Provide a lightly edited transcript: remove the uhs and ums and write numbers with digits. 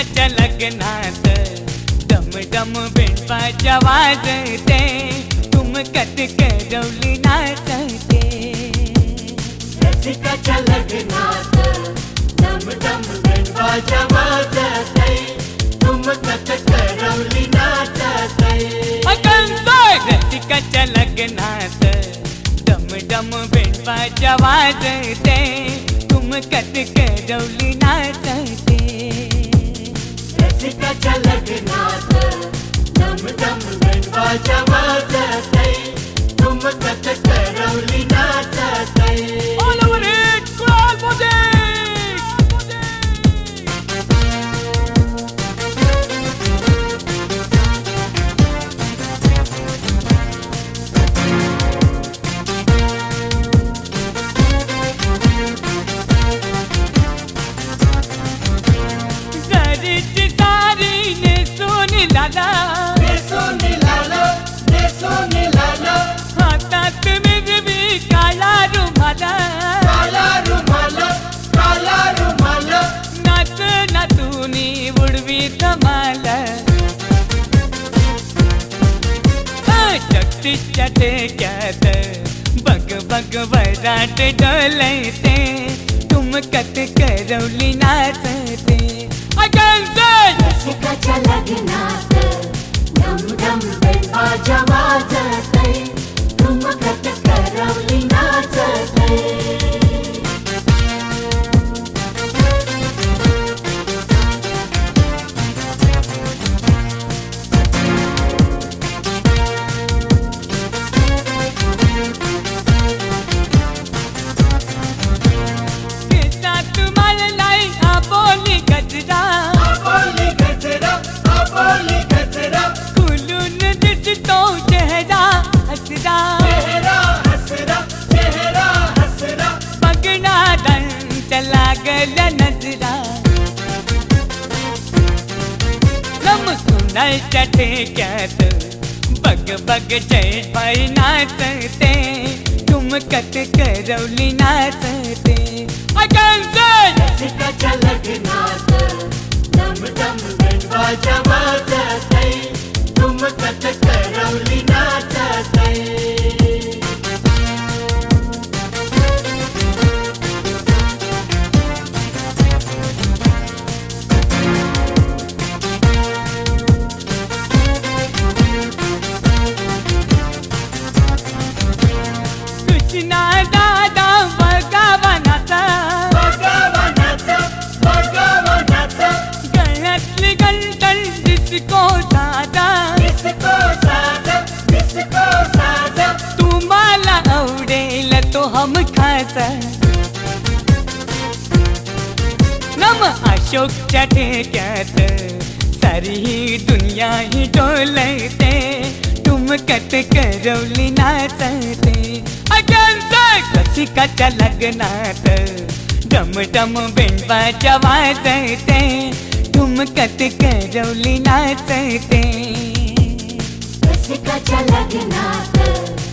रसिकाच्या लग्नात डम डम बेंडपाच्या वाजते ठुमकत करवली नाचते रसिकाच्या लग्नात डम डम बेंडपाच्या वाजते ठुमकत करवली नाचते रसिकाच्या लग्नात डम डम बेंडपाच्या वाजते ठुमकत करवली नाचते रसिकाच्या लग्नात डम डम बेंडपाच्या वाजते ठुमकत करवली नाचते All over it, Kural Music! घरीची सारी नेसून लाला हातात मिरवी काळा रुमाल नाच नातूनी उडवी धमाल शक्तीच्या टेक्यात बग बग वराट डोलते ठुमकत करवली नाचते रसिकाच्या लग्नात डम डम बेंडपाच्या वाजते ठुमकत करवली नाचते केसात माळलाई आबोली गजरा खुलून दिसतो चेहरा हसरा बघणाऱ्यांच्या लागल्या नजरा सुनाच्या ठेक्यात बग बग जयबाई नाचते ठुमकत करवली नाचते रसिकाच्या लग्नात डम डम बेंडपाच्या वाजते ठुमकत करवली नाचते कृष्णा दादा बगावनाचा गळ्यातली गंटल डिस्को साधा तुम्हाला आवडेल तो हम खासा नम अशोकच्या ठेक्यात सारी ही दुनिया ही डोलते ठुमकत करवली नाचते रसिकाच्या लग्नात डम डम बेंडपाच्या वाजते ठुमकत करवली नाचते रसिकाच्या लग्नात